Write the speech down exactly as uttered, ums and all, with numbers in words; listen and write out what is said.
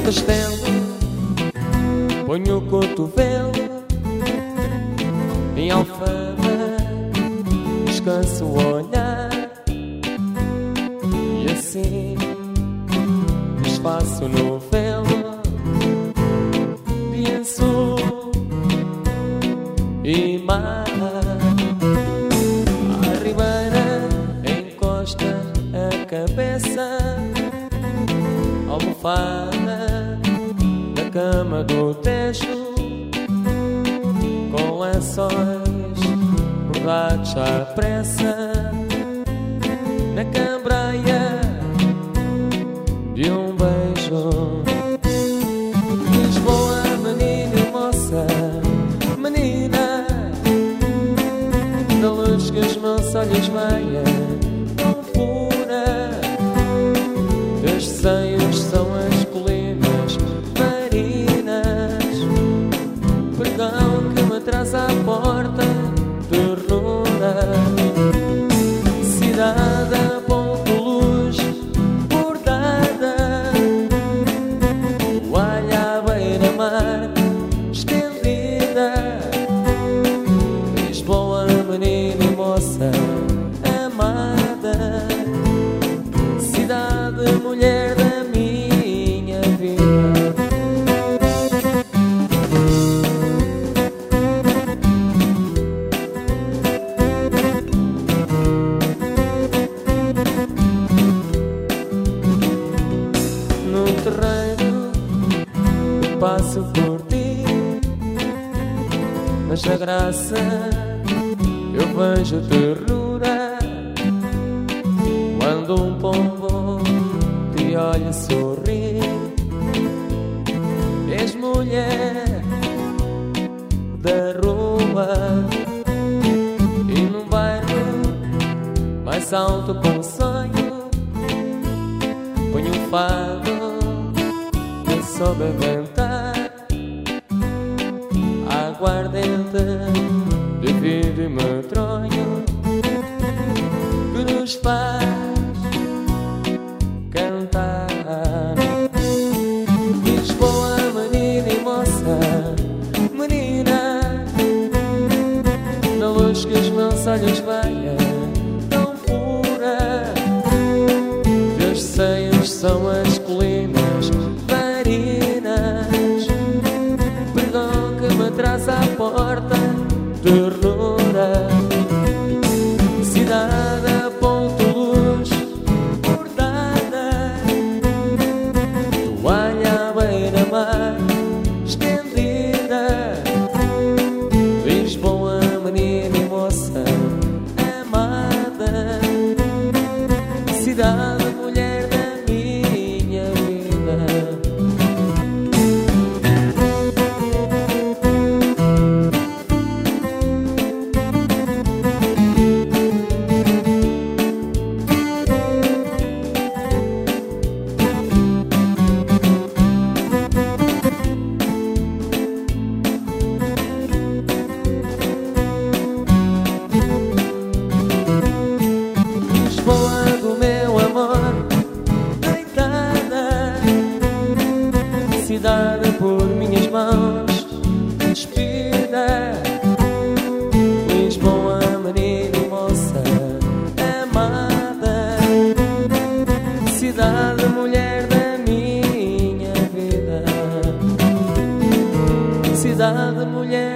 castelo, ponho o cotovelo em Alfama, descanso o olhar e assim desfaço o novelo. Penso e mar, a ribeira encosta a cabeça, almofada na cama do tejo, com lençóis bordados à pressa, na cambreia de um beijo. Lisboa, menina e moça, menina, da luz que os meus olhos veem, tão pura. Teus seios são as colinas marinas, perdão que me traz à porta, ternura. Cidade a ponto luz bordada, toalha à beira-mar estendida. Lisboa, menina e moça amada, cidade, mulher da minha vida. No terreiro eu passo por ti, mas na graça eu vejo ternura. Quando um pombo te olha sorrir, és mulher da rua, e num bairro mais alto com sonho, ponho um fado que soube inventar, aguardente de vidro e medronho, que nos faz cantar. Lisboa, menina e moça, menina, na luz que os meus olhos veem, tão pura. Teus seios são as colinas marinas, perdão que me traz à porta, ternura. Cidade a ponto luz bordada, toalha à beira-mar estendida. Lisboa, menina e moça amada, cidade, mulher da minha vida. Lisboa do meu amor, deitada, cidade por minhas mãos despida. Lisboa, menina e moça amada, cidade, mulher da minha vida. Cidade, mulher